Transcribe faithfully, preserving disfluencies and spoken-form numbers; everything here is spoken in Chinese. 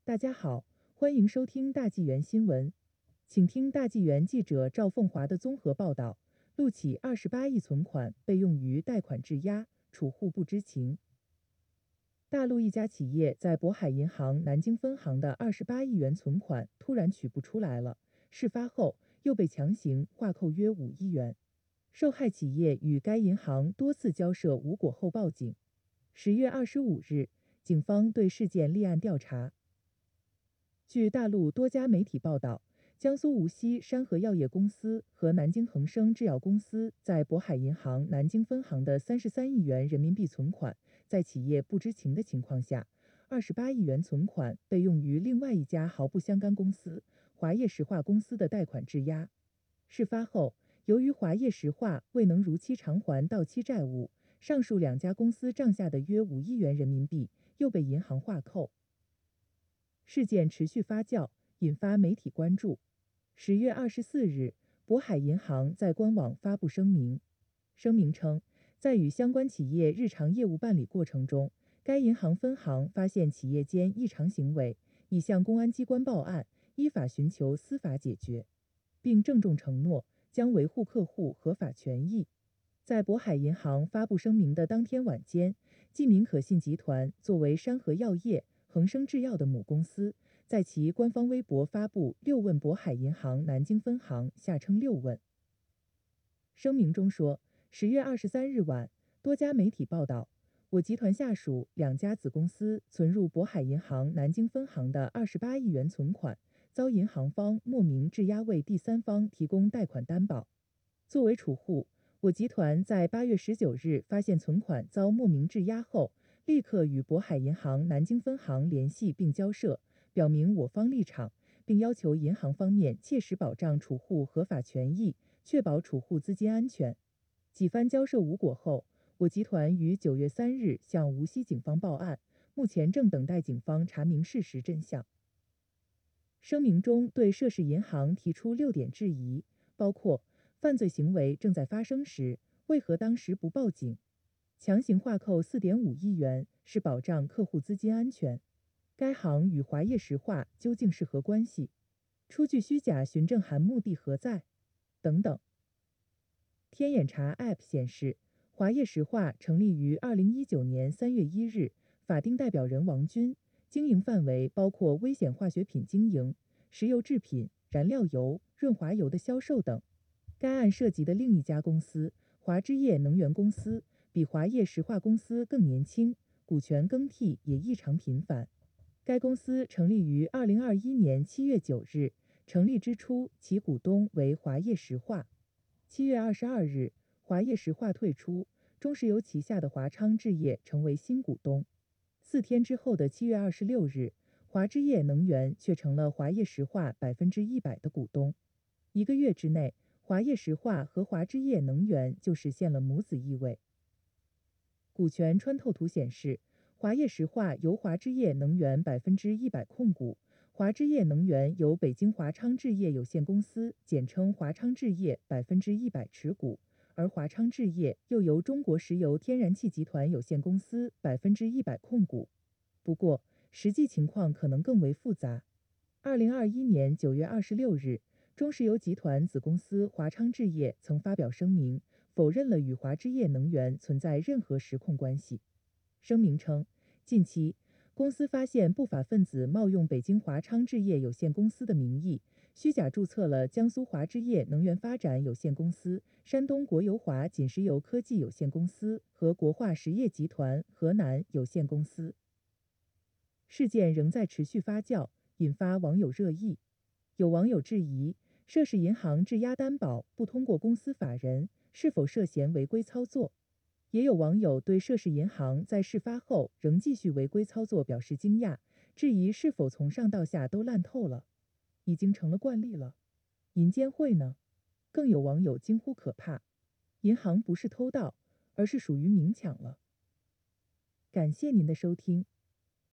大家好，欢迎收听大纪元新闻，请听大纪元记者赵凤华的综合报道。陆企二十八亿存款被用于贷款质押，储户不知情。大陆一家企业在渤海银行南京分行的二十八亿元存款突然取不出来了，事发后又被强行划扣约五亿元。受害企业与该银行多次交涉无果后报警。十月二十五日，警方对事件立案调查。据大陆多家媒体报道，江苏无锡山河药业公司和南京恒生制药公司在渤海银行南京分行的三十三亿元人民币存款，在企业不知情的情况下，二十八亿元存款被用于另外一家毫不相干公司华业石化公司的贷款质押。事发后，由于华业石化未能如期偿还到期债务，上述两家公司账下的约五亿元人民币又被银行划扣。事件持续发酵，引发媒体关注。十月二十四日，渤海银行在官网发布声明，声明称，在与相关企业日常业务办理过程中，该银行分行发现企业间异常行为，已向公安机关报案，依法寻求司法解决，并郑重承诺将维护客户合法权益。在渤海银行发布声明的当天晚间，记民可信集团作为山河药业、恒生制药的母公司，在其官方微博发布六问渤海银行南京分行，下称六问。声明中说，十月二十三日晚，多家媒体报道，我集团下属两家子公司存入渤海银行南京分行的二十八亿元存款，遭银行方莫名质押为第三方提供贷款担保。作为储户，我集团在八月十九日发现存款遭莫名质押后，立刻与渤海银行南京分行联系并交涉，表明我方立场，并要求银行方面切实保障储户合法权益，确保储户资金安全。几番交涉无果后，我集团于九月三日向无锡警方报案，目前正等待警方查明事实真相。声明中对涉事银行提出六点质疑，包括犯罪行为正在发生时，为何当时不报警？强行划扣 四点五亿元是保障客户资金安全？该行与华业石化究竟是何关系？出具虚假询证函目的何在？等等。天眼查 App 显示，华业石化成立于二零一九年三月一日，法定代表人王军，经营范围包括危险化学品经营、石油制品、燃料油、润滑油的销售等。该案涉及的另一家公司华之业能源公司，比华业石化公司更年轻，股权更替也异常频繁。该公司成立于二零二一年七月九日，成立之初其股东为华业石化。七月二十二日，华业石化退出，中石油旗下的华昌置业成为新股东。四天之后的七月二十六日，华之业能源却成了华业石化百分之一百的股东。一个月之内，华业石化和华之业能源就实现了母子易位。股权穿透图显示，华业石化由华之业能源百分之一百控股，华之业能源由北京华昌置业有限公司简称华昌置业百分之一百持股，而华昌置业又由中国石油天然气集团有限公司百分之一百控股。不过，实际情况可能更为复杂。二零二一年九月二十六日，中石油集团子公司华昌置业曾发表声明，否认了与华之业能源存在任何实控关系。声明称，近期公司发现不法分子冒用北京华昌置业有限公司的名义，虚假注册了江苏华之业能源发展有限公司、山东国油华锦石油科技有限公司和国化实业集团河南有限公司。事件仍在持续发酵，引发网友热议。有网友质疑，涉事银行质押担保不通过公司法人，是否涉嫌违规操作？也有网友对涉事银行在事发后仍继续违规操作表示惊讶，质疑是否从上到下都烂透了，已经成了惯例了。银监会呢？更有网友惊呼可怕，银行不是偷盗，而是属于明抢了。感谢您的收听。